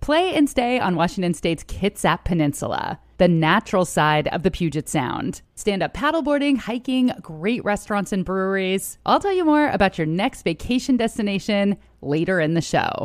play and stay on Washington State's Kitsap Peninsula, the natural side of the Puget Sound. Stand-up paddleboarding, hiking, great restaurants and breweries. I'll tell you more about your next vacation destination later in the show.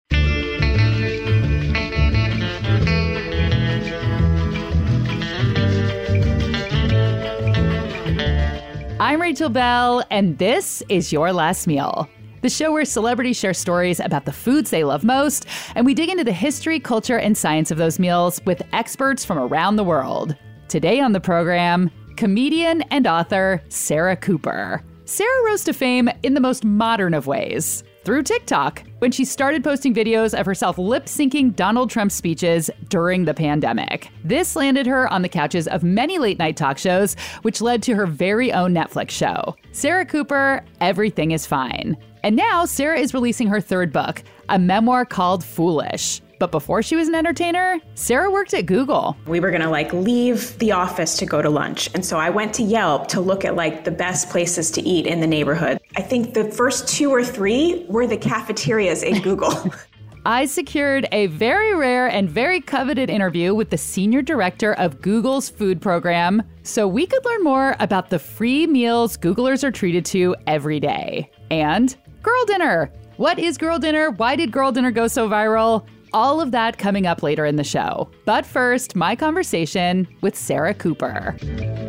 I'm Rachel Bell, and this is Your Last Meal, the show where celebrities share stories about the foods they love most, and we dig into the history, culture, and science of those meals with experts from around the world. Today on the program, comedian and author Sarah Cooper. Sarah rose to fame in the most modern of ways, through TikTok, when she started posting videos of herself lip-syncing Donald Trump speeches during the pandemic. This landed her on the couches of many late-night talk shows, which led to her very own Netflix show, Sarah Cooper, Everything is Fine. And now Sarah is releasing her third book, a memoir called Foolish. But before she was an entertainer, Sarah worked at Google. We were gonna leave the office to go to lunch. And so I went to Yelp to look at the best places to eat in the neighborhood. I think the first 2 or 3 were the cafeterias in Google. I secured a very rare and very coveted interview with the senior director of Google's food program so we could learn more about the free meals Googlers are treated to every day. And Girl Dinner. What is Girl Dinner? Why did Girl Dinner go so viral? All of that coming up later in the show. But first, my conversation with Sarah Cooper.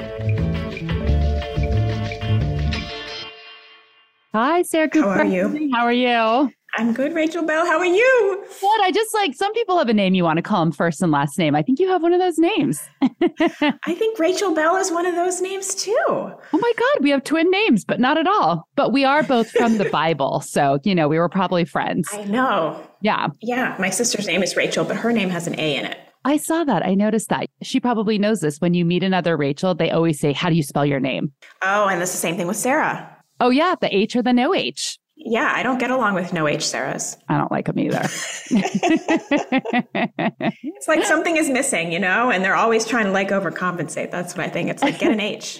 Hi, Sarah Cooper. How are you? How are you? I'm good, Rachel Bell. How are you? Good. I just some people have a name you want to call them first and last name. I think you have one of those names. I think Rachel Bell is one of those names too. Oh my God, we have twin names, but not at all. But we are both from the Bible. So, we were probably friends. I know. Yeah. Yeah. My sister's name is Rachel, but her name has an A in it. I saw that. I noticed that. She probably knows this. When you meet another Rachel, they always say, how do you spell your name? Oh, and that's the same thing with Sarah. Oh, yeah. The H or the no H. Yeah, I don't get along with no H Sarahs. I don't like them either. It's like something is missing, and they're always trying to overcompensate. That's what I think. It's get an H.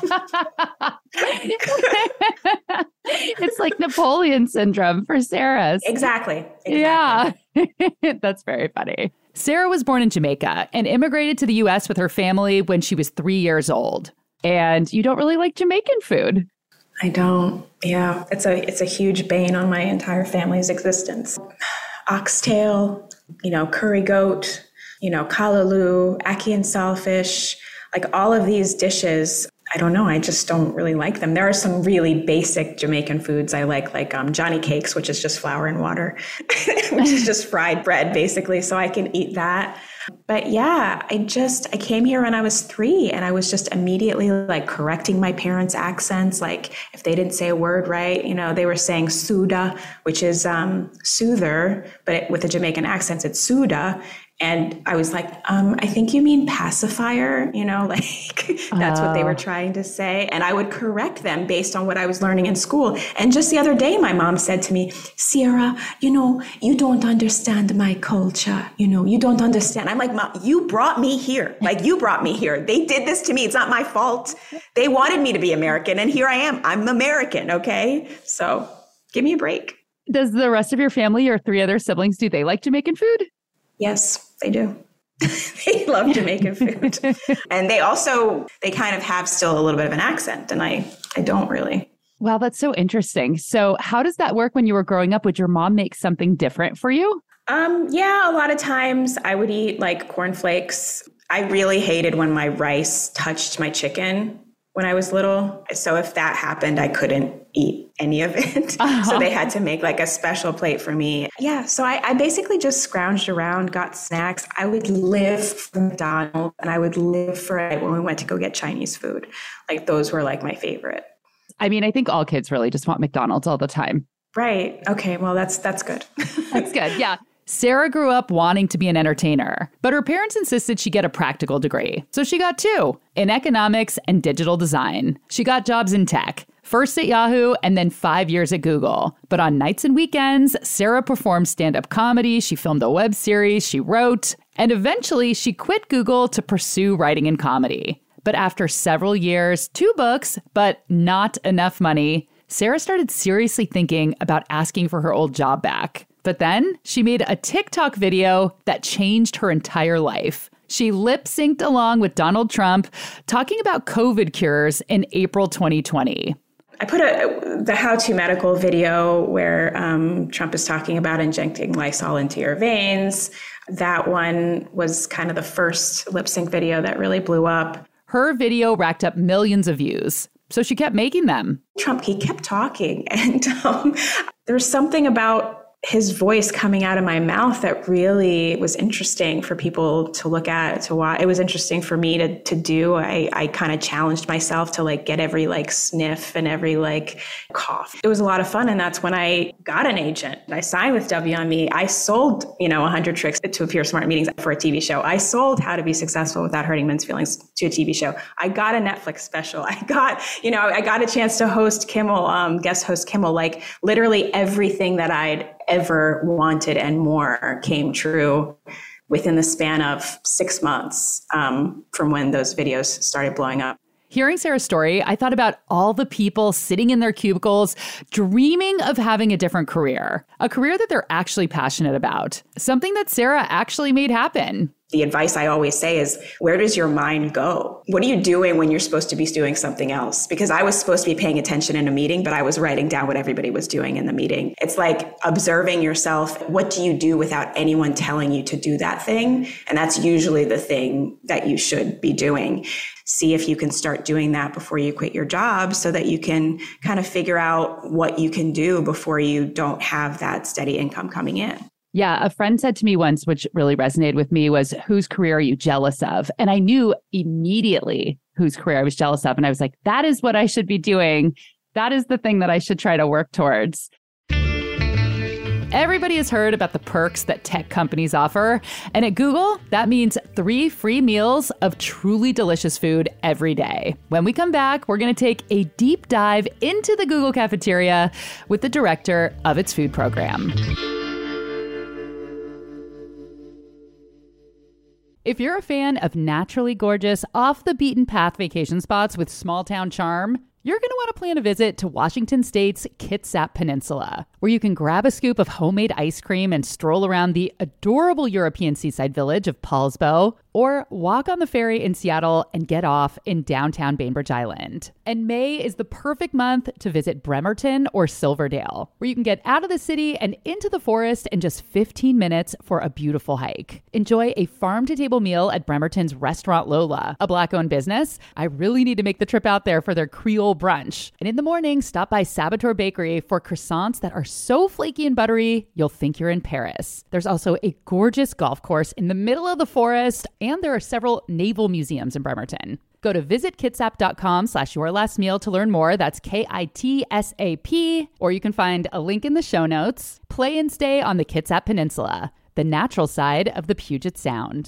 It's like Napoleon syndrome for Sarahs. Exactly. Yeah. That's very funny. Sarah was born in Jamaica and immigrated to the U.S. with her family when she was 3 years old. And you don't really like Jamaican food. I don't. Yeah, it's a huge bane on my entire family's existence. Oxtail, curry goat, callaloo, ackee and saltfish, all of these dishes. I don't know. I just don't really like them. There are some really basic Jamaican foods I like Johnny cakes, which is just flour and water, which is just fried bread, basically. So I can eat that. But yeah, I came here when I was 3 and I was just immediately correcting my parents' accents. If they didn't say a word right, they were saying Suda, which is soother, but with a Jamaican accent, it's Suda. And I was I think you mean pacifier, that's what they were trying to say. And I would correct them based on what I was learning in school. And just the other day, my mom said to me, Sarah, you don't understand my culture. You don't understand. I'm like, Mom, you brought me here. You brought me here. They did this to me. It's not my fault. They wanted me to be American. And here I am. I'm American. Okay. So give me a break. Does the rest of your family, your 3 other siblings, do they like Jamaican food? Yes, they do. They love Jamaican food. And they kind of have still a little bit of an accent, and I don't really. Wow, that's so interesting. So how does that work when you were growing up? Would your mom make something different for you? Yeah, a lot of times I would eat cornflakes. I really hated when my rice touched my chicken when I was little. So if that happened, I couldn't eat any of it. Uh-huh. So they had to make a special plate for me. Yeah. So I basically just scrounged around, got snacks. I would live for McDonald's and I would live for it when we went to go get Chinese food. Those were my favorite. I mean, I think all kids really just want McDonald's all the time. Right. Okay. Well, that's good. That's good. Yeah. Sarah grew up wanting to be an entertainer, but her parents insisted she get a practical degree. So she got 2, in economics and digital design. She got jobs in tech, first at Yahoo and then 5 years at Google. But on nights and weekends, Sarah performed stand-up comedy, she filmed a web series, she wrote, and eventually she quit Google to pursue writing and comedy. But after several years, 2 books, but not enough money, Sarah started seriously thinking about asking for her old job back. But then she made a TikTok video that changed her entire life. She lip-synced along with Donald Trump talking about COVID cures in April 2020. I put the how-to medical video where Trump is talking about injecting Lysol into your veins. That one was kind of the first lip sync video that really blew up. Her video racked up millions of views, so she kept making them. Trump, he kept talking, and there was something about his voice coming out of my mouth that really was interesting for people to look at, to watch. It was interesting for me to do. I kind of challenged myself to like get every like sniff and every like cough. It was a lot of fun. And that's when I got an agent. I signed with W on Me. I sold, 100 tricks to appear smart meetings for a TV show. I sold How to Be Successful Without Hurting Men's Feelings to a TV show. I got a Netflix special. I got a chance to host Kimmel, guest host Kimmel. Like literally everything that I'd ever wanted and more came true within the span of 6 months from when those videos started blowing up. Hearing Sarah's story, I thought about all the people sitting in their cubicles dreaming of having a different career, a career that they're actually passionate about, something that Sarah actually made happen. The advice I always say is, where does your mind go? What are you doing when you're supposed to be doing something else? Because I was supposed to be paying attention in a meeting, but I was writing down what everybody was doing in the meeting. It's like observing yourself. What do you do without anyone telling you to do that thing? And that's usually the thing that you should be doing. See if you can start doing that before you quit your job so that you can kind of figure out what you can do before you don't have that steady income coming in. Yeah, a friend said to me once, which really resonated with me, was, whose career are you jealous of? And I knew immediately whose career I was jealous of. And I was like, that is what I should be doing. That is the thing that I should try to work towards. Everybody has heard about the perks that tech companies offer. And at Google, that means 3 free meals of truly delicious food every day. When we come back, we're going to take a deep dive into the Google cafeteria with the director of its food program. If you're a fan of naturally gorgeous, off-the-beaten-path vacation spots with small-town charm, you're going to want to plan a visit to Washington State's Kitsap Peninsula, where you can grab a scoop of homemade ice cream and stroll around the adorable European seaside village of Paulsbo, or walk on the ferry in Seattle and get off in downtown Bainbridge Island. And May is the perfect month to visit Bremerton or Silverdale, where you can get out of the city and into the forest in just 15 minutes for a beautiful hike. Enjoy a farm-to-table meal at Bremerton's Restaurant Lola, a Black-owned business. I really need to make the trip out there for their Creole brunch. And in the morning, stop by Saboteur Bakery for croissants that are so flaky and buttery, you'll think you're in Paris. There's also a gorgeous golf course in the middle of the forest, and there are several naval museums in Bremerton. Go to visitkitsap.com/yourlastmeal to learn more. That's KITSAP. Or you can find a link in the show notes. Play and stay on the Kitsap Peninsula, the natural side of the Puget Sound.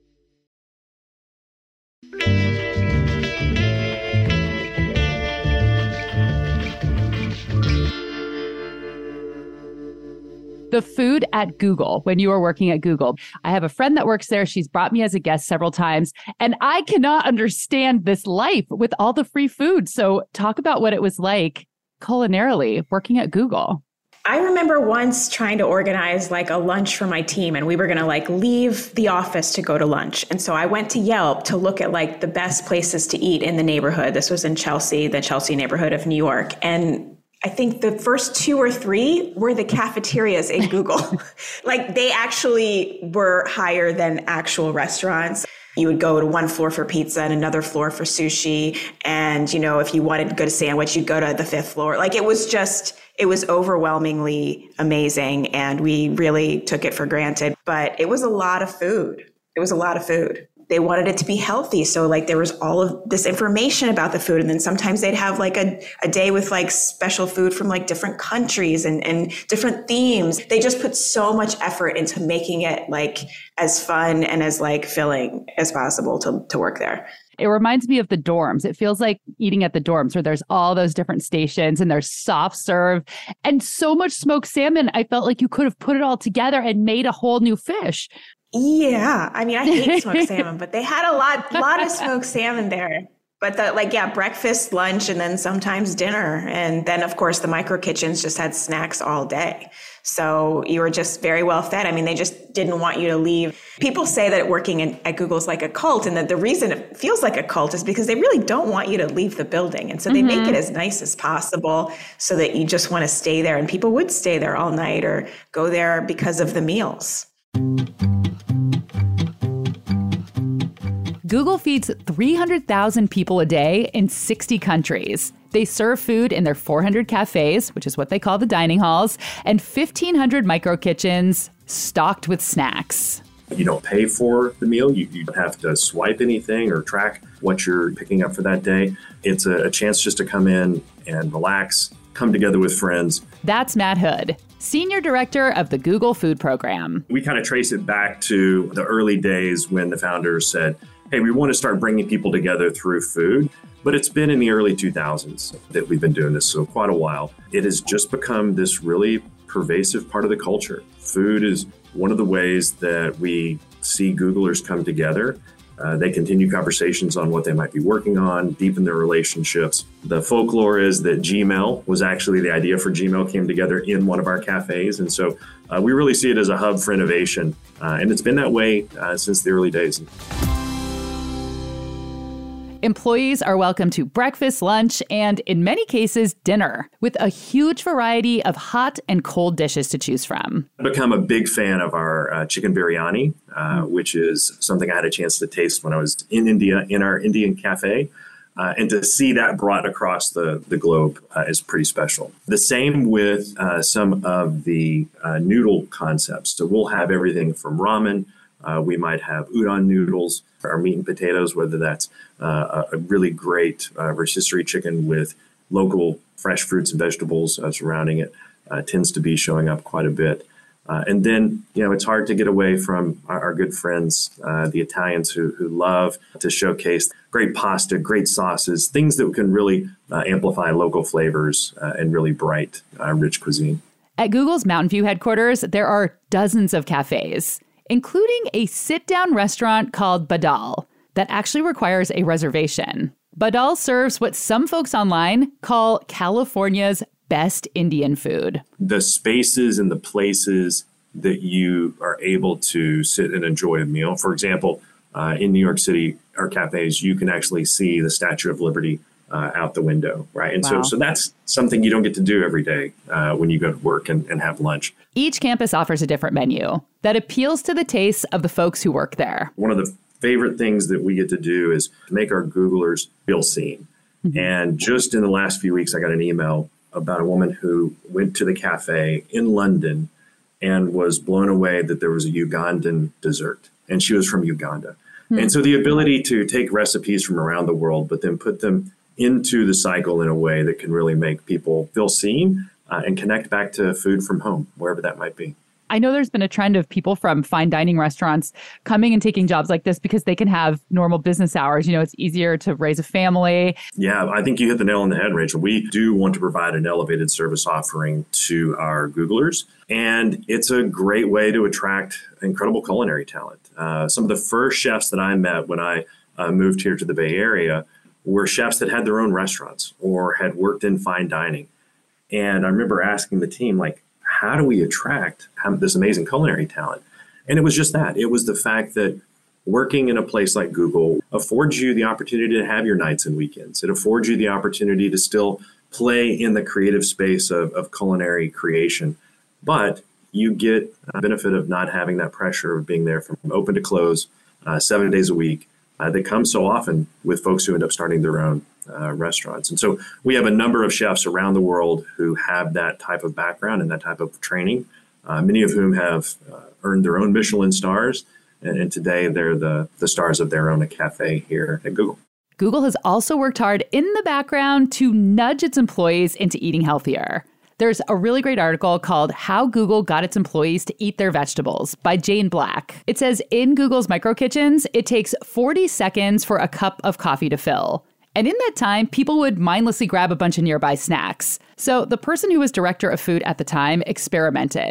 The food at Google, when you were working at Google. I have a friend that works there. She's brought me as a guest several times, and I cannot understand this life with all the free food. So talk about what it was like culinarily working at Google. I remember once trying to organize like a lunch for my team, and we were going to like leave the office to go to lunch. And so I went to Yelp to look at like the best places to eat in the neighborhood. This was in Chelsea, the Chelsea neighborhood of New York. And I think the first 2 or 3 were the cafeterias in Google. Like they actually were higher than actual restaurants. You would go to one floor for pizza and another floor for sushi. And, if you wanted to go to sandwich, you'd go to the 5th floor. Like it was overwhelmingly amazing. And we really took it for granted. But it was a lot of food. They wanted it to be healthy. So like there was all of this information about the food. And then sometimes they'd have like a day with like special food from like different countries and different themes. They just put so much effort into making it like as fun and as like filling as possible to work there. It reminds me of the dorms. It feels like eating at the dorms where there's all those different stations and there's soft serve and so much smoked salmon. I felt like you could have put it all together and made a whole new fish. Yeah. I mean, I hate smoked salmon, but they had a lot of smoked salmon there. But breakfast, lunch, and then sometimes dinner. And then, of course, the micro kitchens just had snacks all day. So you were just very well fed. I mean, they just didn't want you to leave. People say that working at Google is like a cult, and that the reason it feels like a cult is because they really don't want you to leave the building. And so they make it as nice as possible so that you just want to stay there. And people would stay there all night or go there because of the meals. Google feeds 300,000 people a day in 60 countries. They serve food in their 400 cafes, which is what they call the dining halls, and 1,500 micro kitchens stocked with snacks. You don't pay for the meal. You don't have to swipe anything or track what you're picking up for that day. It's a chance just to come in and relax, come together with friends. That's Matt Hood, Senior Director of the Google Food Program. We kind of trace it back to the early days when the founders said, hey, we want to start bringing people together through food. But it's been in the early 2000s that we've been doing this, so quite a while. It has just become this really pervasive part of the culture. Food is one of the ways that we see Googlers come together. They continue conversations on what they might be working on, deepen their relationships. The folklore is that Gmail was actually the idea for Gmail came together in one of our cafes. And so we really see it as a hub for innovation. And it's been that way since the early days. Employees are welcome to breakfast, lunch, and in many cases, dinner, with a huge variety of hot and cold dishes to choose from. I've become a big fan of our chicken biryani, which is something I had a chance to taste when I was in India, in our Indian cafe. And to see that brought across the globe is pretty special. The same with some of the noodle concepts. So we'll have everything from ramen. We might have udon noodles, our meat and potatoes, whether that's a really great rotisserie chicken with local fresh fruits and vegetables surrounding it, tends to be showing up quite a bit. And then, it's hard to get away from our good friends, the Italians who love to showcase great pasta, great sauces, things that can really amplify local flavors and really bright, rich cuisine. At Google's Mountain View headquarters, there are dozens of cafes, including a sit-down restaurant called Badal that actually requires a reservation. Badal serves what some folks online call California's best Indian food. The spaces and the places that you are able to sit and enjoy a meal. For example, in New York City, our cafes, you can actually see the Statue of Liberty out the window, right? And wow. so that's something you don't get to do every day when you go to work and have lunch. Each campus offers a different menu that appeals to the tastes of the folks who work there. One of the favorite things that we get to do is make our Googlers feel seen. Mm-hmm. And just in the last few weeks, I got an email about a woman who went to the cafe in London and was blown away that there was a Ugandan dessert. And she was from Uganda. Mm-hmm. And so the ability to take recipes from around the world, but then put them into the cycle in a way that can really make people feel seen and connect back to food from home, wherever that might be. I know there's been a trend of people from fine dining restaurants coming and taking jobs like this because they can have normal business hours. It's easier to raise a family. Yeah, I think you hit the nail on the head, Rachel. We do want to provide an elevated service offering to our Googlers, and it's a great way to attract incredible culinary talent. Some of the first chefs that I met when I moved here to the Bay Area were chefs that had their own restaurants or had worked in fine dining. And I remember asking the team, how do we attract this amazing culinary talent? And it was just that. It was the fact that working in a place like Google affords you the opportunity to have your nights and weekends. It affords you the opportunity to still play in the creative space of culinary creation. But you get a benefit of not having that pressure of being there from open to close 7 days a week. That comes so often with folks who end up starting their own restaurants. And so we have a number of chefs around the world who have that type of background and that type of training, many of whom have earned their own Michelin stars. And today they're the stars of their own cafe here at Google. Google has also worked hard in the background to nudge its employees into eating healthier. There's a really great article called How Google Got Its Employees to Eat Their Vegetables by Jane Black. It says in Google's micro kitchens, it takes 40 seconds for a cup of coffee to fill. And in that time, people would mindlessly grab a bunch of nearby snacks. So the person who was director of food at the time experimented.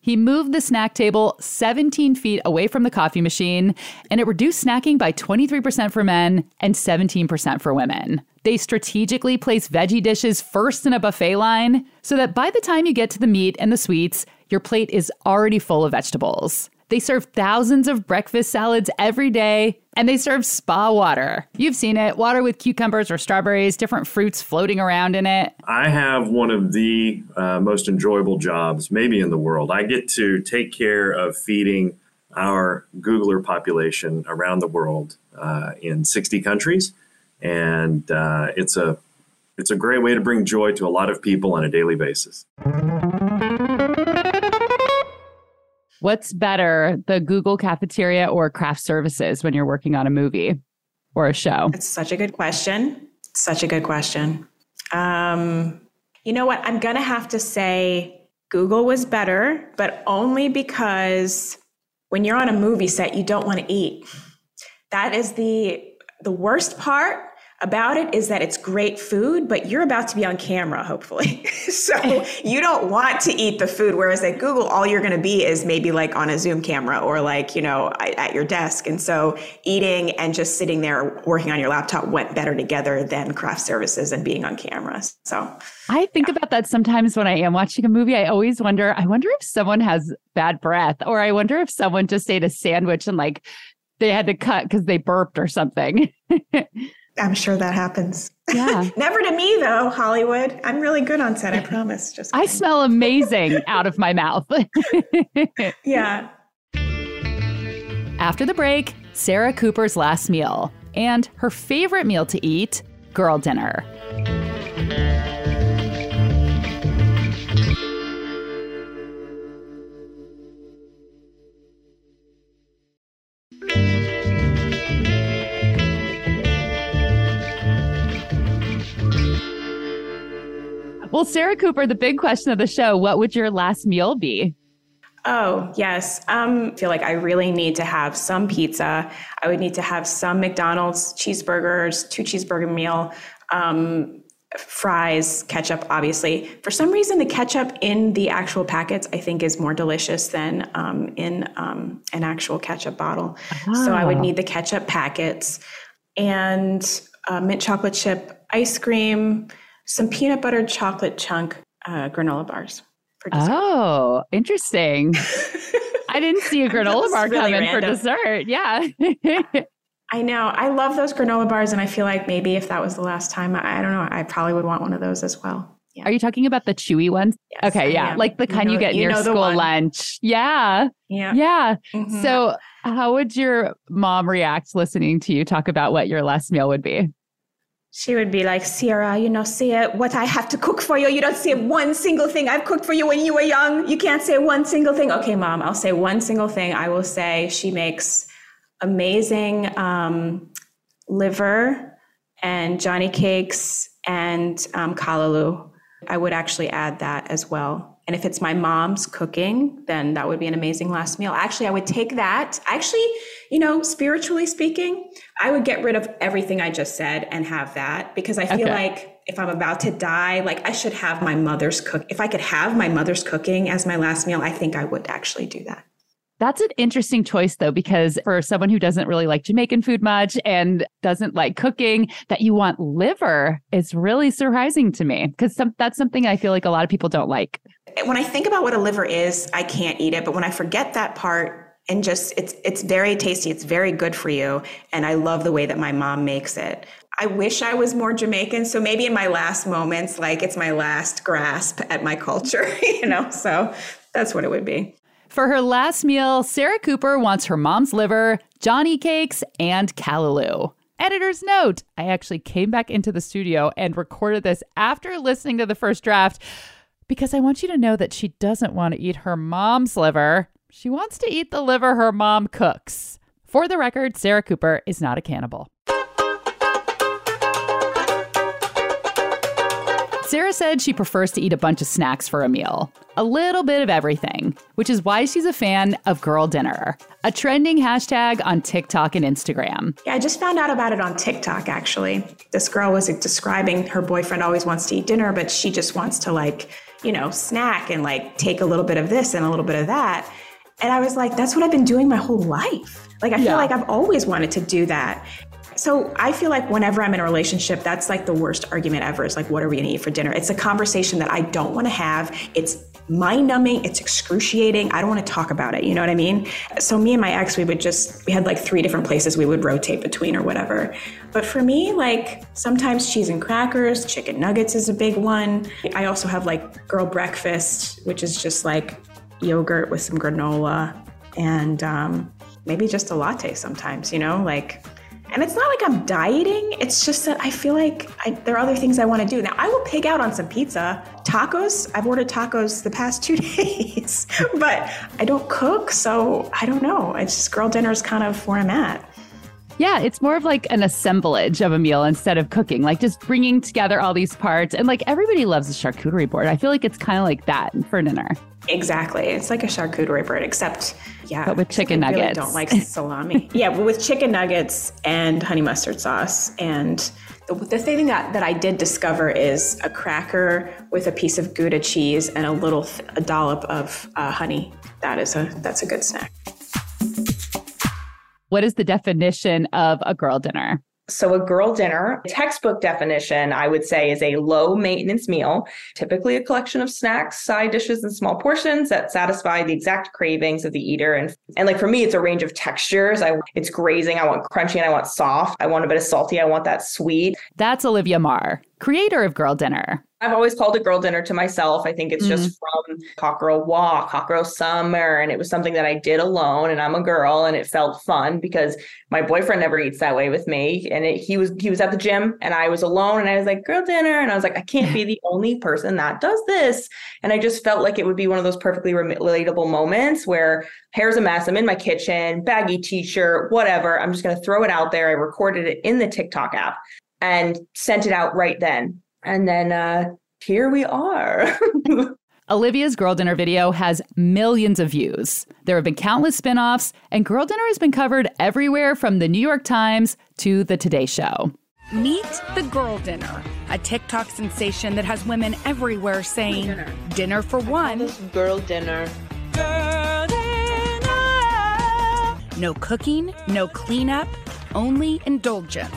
He moved the snack table 17 feet away from the coffee machine, and it reduced snacking by 23% for men and 17% for women. They strategically place veggie dishes first in a buffet line so that by the time you get to the meat and the sweets, your plate is already full of vegetables. They serve thousands of breakfast salads every day, and they serve spa water. You've seen it, water with cucumbers or strawberries, different fruits floating around in it. I have one of the most enjoyable jobs maybe in the world. I get to take care of feeding our Googler population around the world in 60 countries. And it's a great way to bring joy to a lot of people on a daily basis. What's better, the Google cafeteria or craft services when you're working on a movie or a show? It's such a good question. Such a good question. You know what? I'm going to have to say Google was better, but only because when you're on a movie set, you don't want to eat. That is the worst part about it, is that it's great food, but you're about to be on camera, hopefully. So you don't want to eat the food. Whereas at Google, all you're going to be is maybe like on a Zoom camera or like, at your desk. And so eating and just sitting there working on your laptop went better together than craft services and being on camera. So I think about that sometimes when I am watching a movie. I always wonder if someone has bad breath, or I wonder if someone just ate a sandwich and like they had to cut because they burped or something. I'm sure that happens. Yeah. Never to me, though, Hollywood. I'm really good on set, I promise. Just I smell amazing out of my mouth. Yeah. After the break, Sarah Cooper's last meal and her favorite meal to eat, girl dinner. Well, Sarah Cooper, the big question of the show, what would your last meal be? Oh, yes. I feel like I really need to have some pizza. I would need to have some McDonald's cheeseburgers, 2 cheeseburger meal, fries, ketchup, obviously. For some reason, the ketchup in the actual packets, I think, is more delicious than in an actual ketchup bottle. Oh. So I would need the ketchup packets and mint chocolate chip ice cream, some peanut butter chocolate chunk granola bars for dessert. Oh, interesting. I didn't see a granola bar really coming for dessert. Yeah. I know. I love those granola bars. And I feel like maybe if that was the last time, I don't know, I probably would want one of those as well. Yeah. Are you talking about the chewy ones? Yes, okay. Yeah. Like the kind you get in your school lunch. Yeah. Yeah. Yeah. Mm-hmm. So how would your mom react listening to you talk about what your last meal would be? She would be like, Sierra, see what I have to cook for you. You don't say one single thing I've cooked for you when you were young. You can't say one single thing. Okay, Mom, I'll say one single thing. I will say she makes amazing liver and Johnny cakes and callaloo. I would actually add that as well. And if it's my mom's cooking, then that would be an amazing last meal. Actually, I would take that. Actually, spiritually speaking, I would get rid of everything I just said and have that, because I feel like if I'm about to die, like I should have my mother's cook. If I could have my mother's cooking as my last meal, I think I would actually do that. That's an interesting choice, though, because for someone who doesn't really like Jamaican food much and doesn't like cooking, that you want liver is really surprising to me, because that's something I feel like a lot of people don't like. When I think about what a liver is, I can't eat it. But when I forget that part and just it's very tasty, it's very good for you. And I love the way that my mom makes it. I wish I was more Jamaican. So maybe in my last moments, like it's my last grasp at my culture, so that's what it would be. For her last meal, Sarah Cooper wants her mom's liver, Johnny cakes, and callaloo. Editor's note, I actually came back into the studio and recorded this after listening to the first draft because I want you to know that she doesn't want to eat her mom's liver. She wants to eat the liver her mom cooks. For the record, Sarah Cooper is not a cannibal. Sarah said she prefers to eat a bunch of snacks for a meal. A little bit of everything, which is why she's a fan of Girl Dinner, a trending hashtag on TikTok and Instagram. Yeah, I just found out about it on TikTok, actually. This girl was describing her boyfriend always wants to eat dinner, but she just wants to snack and like take a little bit of this and a little bit of that. And I was like, that's what I've been doing my whole life. Like, I feel like I've always wanted to do that. So I feel like whenever I'm in a relationship, that's like the worst argument ever. Is like, what are we gonna eat for dinner? It's a conversation that I don't want to have. It's mind-numbing. It's excruciating. I don't want to talk about it. You know what I mean? So me and my ex, we had like 3 different places we would rotate between or whatever. But for me, like sometimes cheese and crackers, chicken nuggets is a big one. I also have like girl breakfast, which is just like yogurt with some granola and maybe just a latte sometimes, and it's not like I'm dieting. It's just that I feel like there are other things I want to do. Now, I will pig out on some pizza. Tacos, I've ordered tacos the past 2 days, but I don't cook, so I don't know. It's just girl dinner is kind of where I'm at. Yeah, it's more of like an assemblage of a meal instead of cooking, like just bringing together all these parts. And like everybody loves a charcuterie board. I feel like it's kind of like that for dinner. Exactly. It's like a charcuterie board, except, but with chicken nuggets. I really don't like salami. Yeah, but with chicken nuggets and honey mustard sauce. And the thing that I did discover is a cracker with a piece of Gouda cheese and a dollop of honey. That's a good snack. What is the definition of a girl dinner? So a girl dinner, textbook definition, I would say, is a low maintenance meal, typically a collection of snacks, side dishes, and small portions that satisfy the exact cravings of the eater. And like for me, it's a range of textures. It's grazing. I want crunchy and I want soft. I want a bit of salty. I want that sweet. That's Olivia Marr, creator of Girl Dinner. I've always called it girl dinner to myself. I think it's just from Hot Girl Walk, Hot Girl Summer. And it was something that I did alone, and I'm a girl, and it felt fun because my boyfriend never eats that way with me. And he was at the gym and I was alone, and I was like, girl dinner. And I was like, I can't be the only person that does this. And I just felt like it would be one of those perfectly relatable moments where hair's a mess. I'm in my kitchen, baggy t-shirt, whatever. I'm just going to throw it out there. I recorded it in the TikTok app and sent it out right then. And then here we are. Olivia's Girl Dinner video has millions of views. There have been countless spin-offs, and Girl Dinner has been covered everywhere from the New York Times to the Today Show. Meet the Girl Dinner, a TikTok sensation that has women everywhere saying, dinner for one. Girl dinner. Girl dinner. No cooking, no cleanup, only indulgence.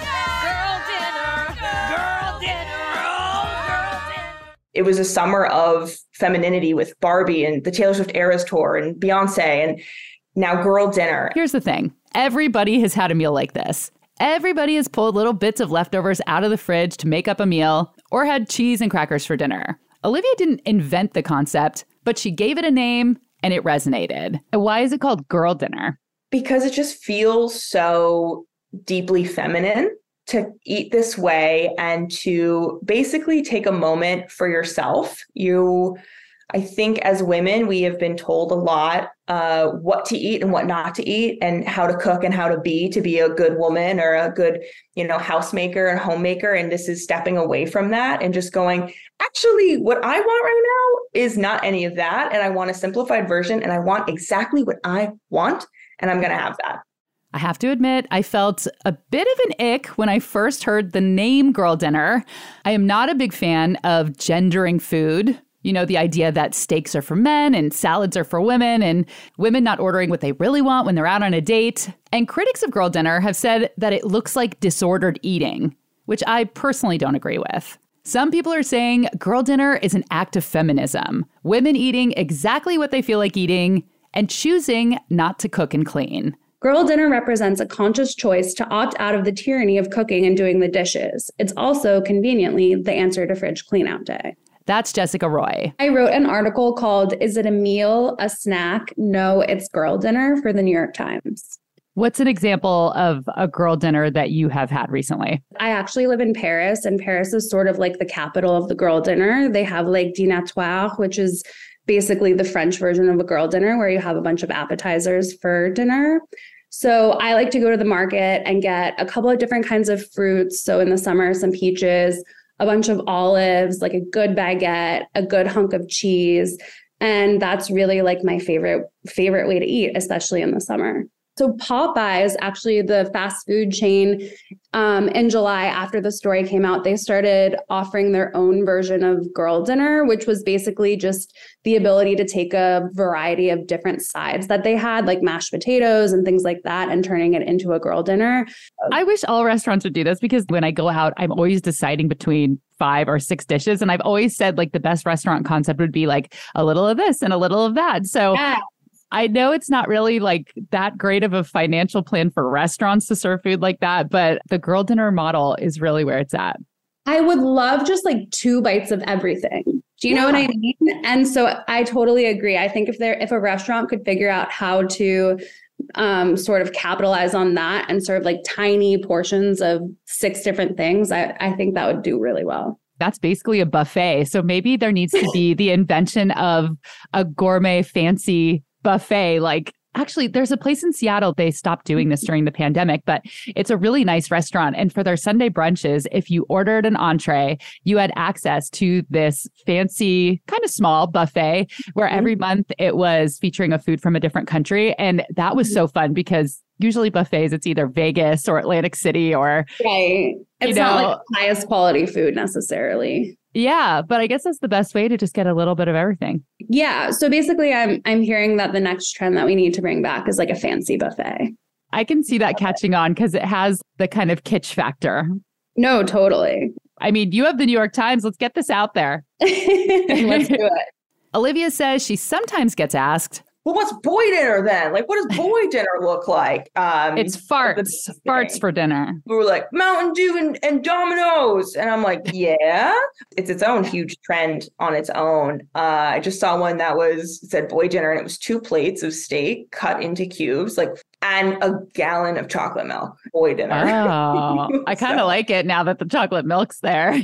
It was a summer of femininity with Barbie and the Taylor Swift Eras Tour and Beyonce, and now Girl Dinner. Here's the thing. Everybody has had a meal like this. Everybody has pulled little bits of leftovers out of the fridge to make up a meal or had cheese and crackers for dinner. Olivia didn't invent the concept, but she gave it a name and it resonated. And why is it called Girl Dinner? Because it just feels so deeply feminine to eat this way and to basically take a moment for yourself. I think as women, we have been told a lot what to eat and what not to eat and how to cook and how to be a good woman or a good, housemaker and homemaker. And this is stepping away from that and just going, actually, what I want right now is not any of that. And I want a simplified version and I want exactly what I want. And I'm going to have that. I have to admit, I felt a bit of an ick when I first heard the name Girl Dinner. I am not a big fan of gendering food. The idea that steaks are for men and salads are for women and women not ordering what they really want when they're out on a date. And critics of Girl Dinner have said that it looks like disordered eating, which I personally don't agree with. Some people are saying Girl Dinner is an act of feminism, women eating exactly what they feel like eating and choosing not to cook and clean. Girl Dinner represents a conscious choice to opt out of the tyranny of cooking and doing the dishes. It's also, conveniently, the answer to fridge cleanout day. That's Jessica Roy. I wrote an article called, Is it a meal, a snack? No, it's Girl Dinner for the New York Times. What's an example of a girl dinner that you have had recently? I actually live in Paris, and Paris is sort of like the capital of the girl dinner. They have like dînatoire, which is basically the French version of a girl dinner where you have a bunch of appetizers for dinner. So I like to go to the market and get a couple of different kinds of fruits. So in the summer, some peaches, a bunch of olives, like a good baguette, a good hunk of cheese. And that's really like my favorite way to eat, especially in the summer. So Popeyes, actually the fast food chain, in July after the story came out, they started offering their own version of girl dinner, which was basically just the ability to take a variety of different sides that they had, like mashed potatoes and things like that, and turning it into a girl dinner. I wish all restaurants would do this, because when I go out, I'm always deciding between 5 or 6 dishes. And I've always said like the best restaurant concept would be like a little of this and a little of that. So yeah. I know it's not really like that great of a financial plan for restaurants to serve food like that, but the girl dinner model is really where it's at. I would love just like 2 bites of everything. Do you know what I mean? And so I totally agree. I think if a restaurant could figure out how to sort of capitalize on that and serve like tiny portions of 6 different things, I think that would do really well. That's basically a buffet. So maybe there needs to be the invention of a gourmet fancy buffet. Like, actually, there's a place in Seattle, they stopped doing this during the pandemic, but it's a really nice restaurant. And for their Sunday brunches, if you ordered an entree, you had access to this fancy, kind of small buffet where every month it was featuring a food from a different country. And that was so fun, because usually buffets, it's either Vegas or Atlantic City or... Right. It's not like the highest quality food necessarily. Yeah, but I guess that's the best way to just get a little bit of everything. Yeah. So basically, I'm hearing that the next trend that we need to bring back is like a fancy buffet. I can see that catching on because it has the kind of kitsch factor. No, totally. I mean, you have the New York Times. Let's get this out there. Let's do it. Olivia says she sometimes gets asked, well, what's boy dinner then? Like, what does boy dinner look like? It's farts. Farts for dinner. We were like, Mountain Dew and Domino's. And I'm like, yeah. It's its own huge trend on its own. I just saw one that said boy dinner, and it was 2 plates of steak cut into cubes, like, and a gallon of chocolate milk. Boy dinner. Oh, I kind of like it now that the chocolate milk's there.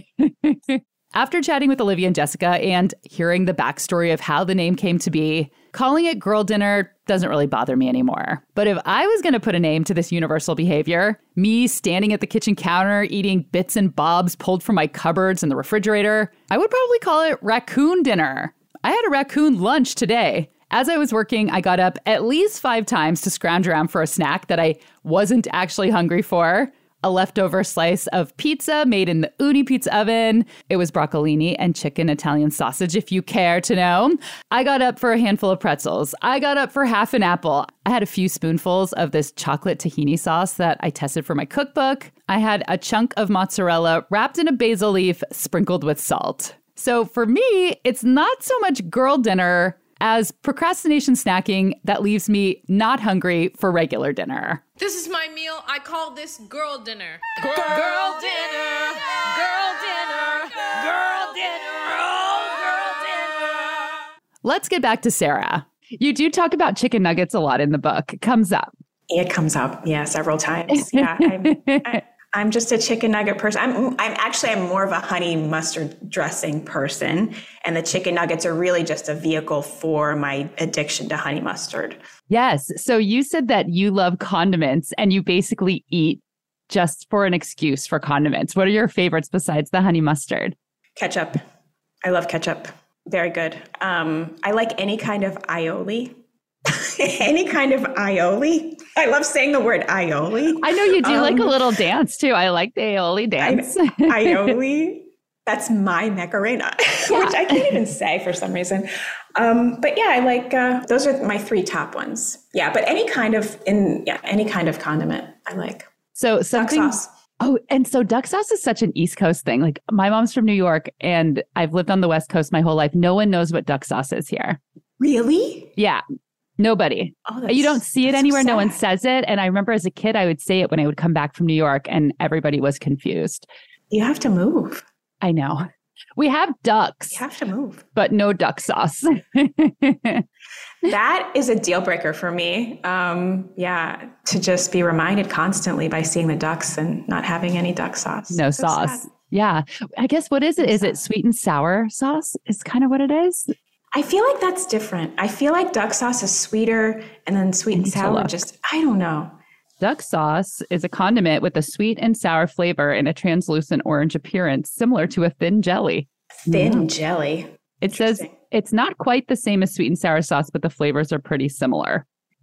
After chatting with Olivia and Jessica and hearing the backstory of how the name came to be, calling it girl dinner doesn't really bother me anymore. But if I was going to put a name to this universal behavior, me standing at the kitchen counter eating bits and bobs pulled from my cupboards in the refrigerator, I would probably call it raccoon dinner. I had a raccoon lunch today. As I was working, I got up at least 5 times to scrounge around for a snack that I wasn't actually hungry for. A leftover slice of pizza made in the Uni pizza oven. It was broccolini and chicken Italian sausage, if you care to know. I got up for a handful of pretzels. I got up for half an apple. I had a few spoonfuls of this chocolate tahini sauce that I tested for my cookbook. I had a chunk of mozzarella wrapped in a basil leaf sprinkled with salt. So for me, it's not so much girl dinner as procrastination snacking that leaves me not hungry for regular dinner. This is my meal. I call this girl dinner. Girl dinner. Girl dinner. Girl dinner. Oh, girl dinner. Let's get back to Sarah. You do talk about chicken nuggets a lot in the book. It comes up. It comes up, yeah, several times. Yeah, I'm just a chicken nugget person. I'm more of a honey mustard dressing person. And the chicken nuggets are really just a vehicle for my addiction to honey mustard. Yes. So you said that you love condiments and you basically eat just for an excuse for condiments. What are your favorites besides the honey mustard? Ketchup. I love ketchup. Very good. I like any kind of aioli. Any kind of aioli. I love saying the word aioli. I know you do like a little dance too. I like the aioli dance. Aioli. That's my Macarena, which I can't even say for some reason. But yeah, I like, those are my 3 top ones. Yeah. But any kind of condiment I like. So something. Duck sauce. Oh, and so duck sauce is such an East Coast thing. Like my mom's from New York and I've lived on the West Coast my whole life. No one knows what duck sauce is here. Really? Yeah. Nobody. Oh, you don't see it anywhere. So no one says it. And I remember as a kid, I would say it when I would come back from New York and everybody was confused. You have to move. I know. We have ducks. You have to move. But no duck sauce. That is a deal breaker for me. To just be reminded constantly by seeing the ducks and not having any duck sauce. No sauce. Sad. Yeah. I guess what is it? Is it sweet and sour sauce is kind of what it is? I feel like that's different. I feel like duck sauce is sweeter and then sweet and sour. I don't know. Duck sauce is a condiment with a sweet and sour flavor and a translucent orange appearance, similar to a thin jelly. Thin jelly. It says it's not quite the same as sweet and sour sauce, but the flavors are pretty similar.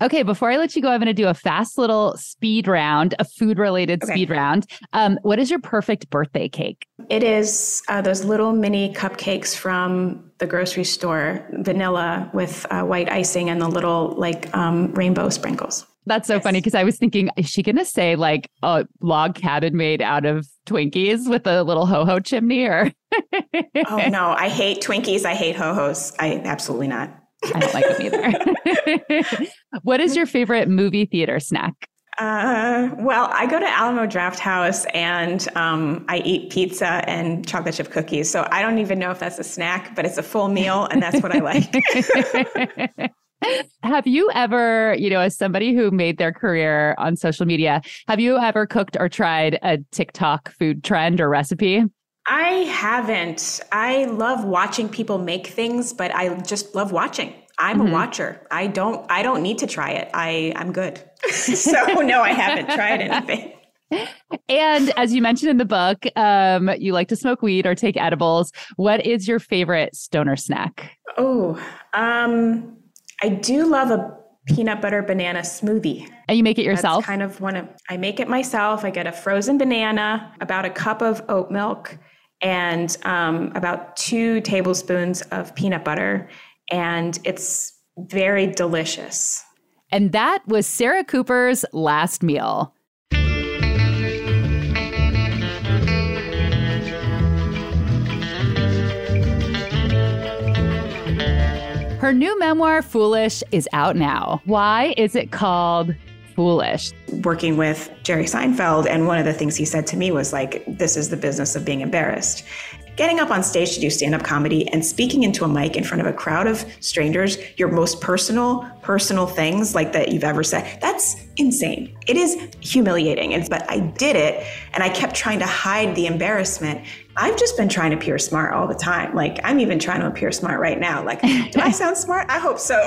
Okay, before I let you go, I'm going to do a fast little speed round, a food-related speed round. What is your perfect birthday cake? It is those little mini cupcakes from the grocery store, vanilla with white icing and the little rainbow sprinkles. That's so funny because I was thinking, is she going to say like a log cabin made out of Twinkies with a little ho-ho chimney? Or Oh, no, I hate Twinkies. I hate ho-hos. Absolutely not. I don't like them either. What is your favorite movie theater snack? Well, I go to Alamo Drafthouse and I eat pizza and chocolate chip cookies. So I don't even know if that's a snack, but it's a full meal and that's what I like. Have you ever, as somebody who made their career on social media, have you ever cooked or tried a TikTok food trend or recipe? I haven't. I love watching people make things, but I just love watching. I'm a watcher. I don't need to try it. I'm good. So no, I haven't tried anything. And as you mentioned in the book, you like to smoke weed or take edibles. What is your favorite stoner snack? Oh, I do love a peanut butter banana smoothie. And you make it yourself? I make it myself. I get a frozen banana, about a cup of oat milk, and about 2 tablespoons of peanut butter. And it's very delicious. And that was Sarah Cooper's last meal. Her new memoir, Foolish, is out now. Why is it called Foolish? Working with Jerry Seinfeld, and one of the things he said to me was like, this is the business of being embarrassed. Getting up on stage to do stand-up comedy and speaking into a mic in front of a crowd of strangers, your most personal things like that you've ever said, that's insane. It is humiliating. But I did it, and I kept trying to hide the embarrassment. I've just been trying to appear smart all the time. Like, I'm even trying to appear smart right now. Like, do I sound smart? I hope so.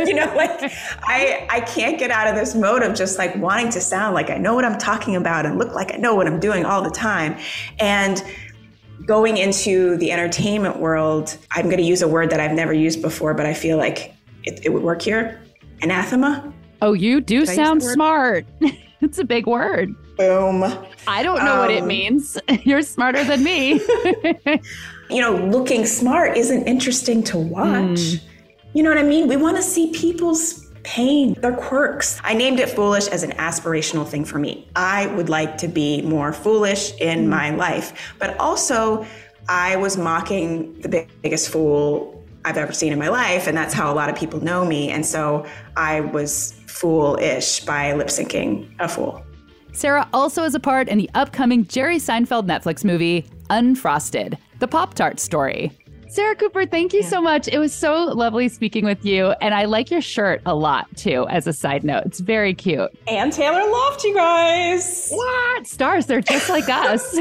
I can't get out of this mode of just like wanting to sound like I know what I'm talking about and look like I know what I'm doing all the time. And going into the entertainment world, I'm going to use a word that I've never used before, but I feel like it would work here. Anathema. Oh, you do sound smart. It's a big word. Boom. I don't know what it means. You're smarter than me. Looking smart isn't interesting to watch. You know what I mean? We want to see people's pain, their quirks. I named it Foolish as an aspirational thing for me. I would like to be more foolish in my life, but also I was mocking the biggest fool I've ever seen in my life, and that's how a lot of people know me. And so I was foolish by lip syncing a fool. Sarah also has a part in the upcoming Jerry Seinfeld Netflix movie, Unfrosted, the Pop-Tart story. Sarah Cooper, thank you so much. It was so lovely speaking with you. And I like your shirt a lot, too, as a side note. It's very cute. And Taylor Loft, you guys. What? Stars, they're just like us.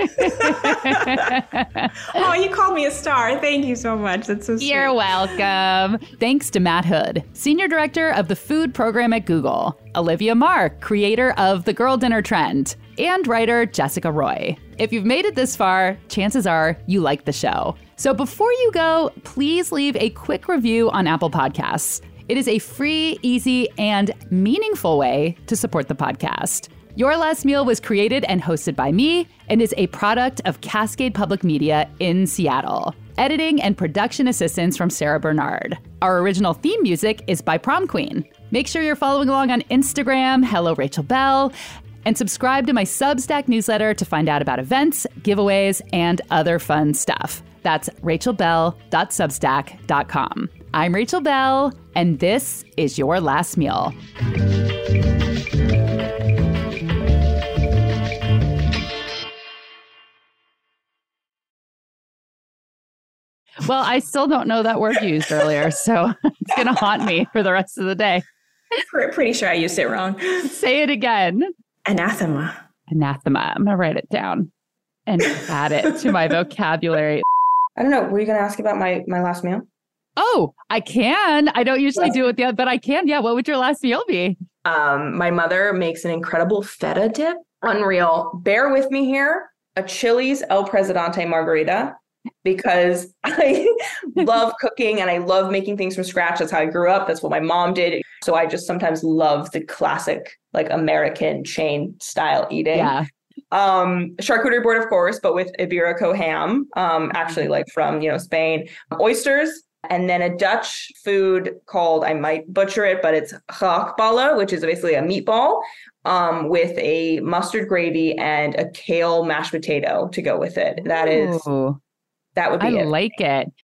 Oh, you called me a star. Thank you so much. That's so sweet. You're welcome. Thanks to Matt Hood, Senior Director of the Food Program at Google, Olivia Marr, creator of The Girl Dinner Trend, and writer Jessica Roy. If you've made it this far, chances are you like the show. So before you go, please leave a quick review on Apple Podcasts. It is a free, easy, and meaningful way to support the podcast. Your Last Meal was created and hosted by me and is a product of Cascade Public Media in Seattle. Editing and production assistance from Sarah Bernard. Our original theme music is by Prom Queen. Make sure you're following along on Instagram, Hello Rachel Bell, and subscribe to my Substack newsletter to find out about events, giveaways, and other fun stuff. That's rachelbell.substack.com. I'm Rachel Bell, and this is Your Last Meal. Well, I still don't know that word you used earlier, so it's going to haunt me for the rest of the day. Pretty sure I used it wrong. Say it again. Anathema. Anathema. I'm going to write it down and add it to my vocabulary. I don't know. Were you going to ask about my last meal? Oh, I can. I don't usually do it, but I can. Yeah. What would your last meal be? My mother makes an incredible feta dip. Unreal. Bear with me here. A Chili's El Presidente margarita. because I love cooking and I love making things from scratch. That's how I grew up. That's what my mom did. So I just sometimes love the classic, like American chain style eating. Yeah. Charcuterie board, of course, but with Iberico ham, actually like from, Spain, oysters, and then a Dutch food called, I might butcher it, but it's gehaktballen, which is basically a meatball with a mustard gravy and a kale mashed potato to go with it. That would be I it. like it.